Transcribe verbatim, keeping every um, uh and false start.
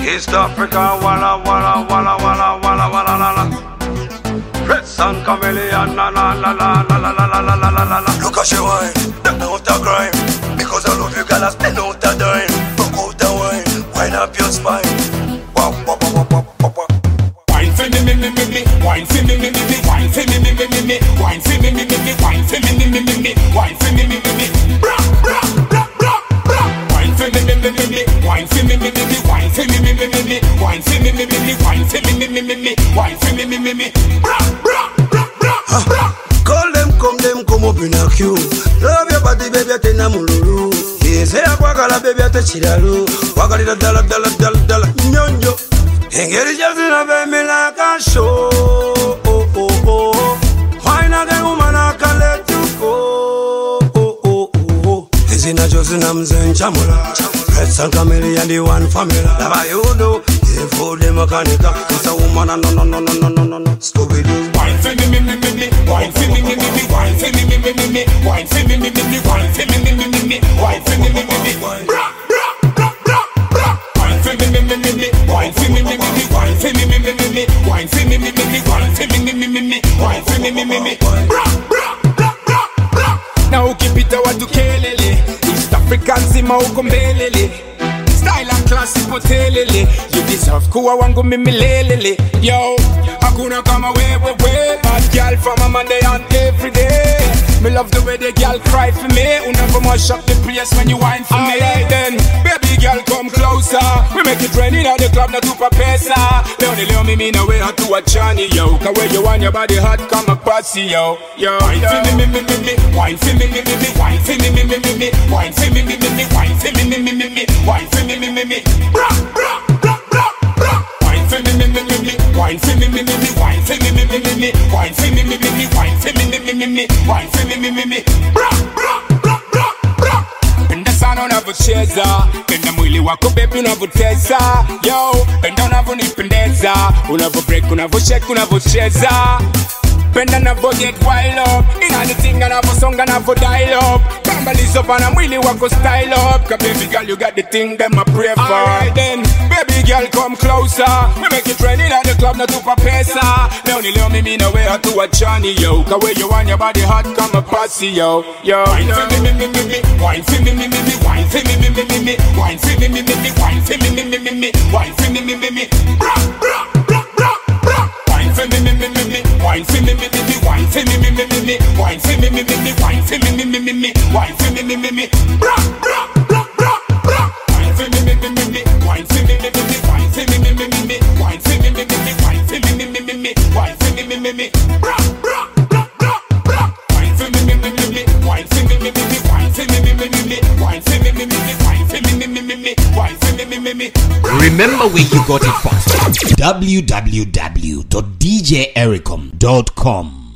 East Africa, walla walla walla walla walla walla la la. Press and chameleon, la la la la la la la la la la la. Look how she whine, that out a grime. Because I love you, girl, I spend out a dime. Broke out the wine, wind up your spine. Wop wop wop wop wop wop. Wine for me, me, me, me, me. Wine for me, me, me, me. Wine for me, me, me, me, me. Wine for me, me, me, me. Wine for me, me, me, me, me. Wine for me, me, me, me. Bra, bra, bra, bra, bra. Wine for me, me, me, me, me. Wine for me, me, me, me. Wine for me, me, me, me, me. Wine for me, me, me, me. Wine for me, me, me, me, me. Wine for me, me, me, me. Bra, bra, bra, bra, bra. Call them, come them, come up in a queue. Love your body, baby, I tell mululu. Yes, I wakala, baby, I touch it all. Wakali da dala dala dala dala nyonyo. Engeri just in a baby like a show. Oh oh oh. Why not the woman I can let you go? Oh oh oh. Is it not just in a mzen chamula? Press and chameleon the one family. Never you know. If all them mechanical, it's a woman and no no no no no no no no. Scooby Doo. Wine for me, me, me, me, me. Wine for me, me, me, me. Wine for me, me, me, me, me. Wine for me, me, me, me. Wine for me, me, me, me, me. Wine for me, me, me, me. Bra, bra, bra, bra, bra. Wine for me, me, me, me, me. Wine for me, me, me, me. Wine for me, me, me, me, me. Wine for me, me, me, me. Wine for me, me, me, me, me. Wine for me, me, me, me. Bra, bra, bra, bra, bra. Now keep it a what to kelele. East African zima ukombelele. Style and classic motelele. You deserve kuwa wangu mimi lelele. Yo, hakuna kama wewe we. Bad girl from a Monday and every day. Me love the way the girl cry for me. You never mash up the place when you whine for me. Alright then, baby girl come closer. We make it rain in the club na tupa pesa. Leo ni leo mimi na wewe hatu wachani yo. Kawe you want your body hot kama pasi yo. Yo, wine for me, me, me, me, me. Wine for me, me, me, me. Wine for me, me, me, me, me. Wine for me, me, me, me. Wine for me, me, me, me, me. Wine for me, me, me, me. Bra, bra, bra, bra, bra. Wine for me, me, me, me, me. Wine for me, me, me, me. Wine for me, me, me, me, me. Wine for me, me, me, me. Wine for me, me, me, me, me. Wine for me, me, me, me. Bra, bra, bra, bra, bra. Penda sana unavyocheza, penda mwili wako baby unavyoteza. Yo, penda unavyonipendeza, unavyobreak, unavyoshake, unavyocheza. Penda navo get wild up. Ina the thing navo song navo dial up. Bambalizo pana mwili wako style up. Cause baby girl you got the thing them I pray for. Alright then, baby girl come closer. We make it rain in the club na tupa pesa. Leo ni leo mimi na wewe hatu wachani yo. Kawe you want your body hot kama pasi yo. Yo, wine for me, me, me, me, me. Wine for me, me, me, me. Wine for me, me, me, me, me. Wine for me, me, me, me. Wine for me, me, me, me, me. Wine for me, me, me, me. Bra, bra, bra, bra, bra. Wine for me, me, me, me, me. Wine for me, me, me, me. Wine for me, me, me, me, me. Wine for me, me, me, me. Wine for me, me, me, me, me. Wine for me, me, me, me. Bra, bra, bra, bra, bra. Wine for me, me, me, me, me. Wine for me, me, me, me. Wine for me, me, me, me, me. Wine for me, me, me, me. Wine for me, me, me, me, me. Wine for me, me, me, me. Bra, bra, bra, bra, bra. Wine for me, me, me, me, me. Wine for me, me, me, me. Wine for me, me, me, me, me. Wine for me, me, me, me. Wine for me, me, me, me, me. Wine for me, me, me, me. Remember where you got it from. w w w dot d j ericom dot com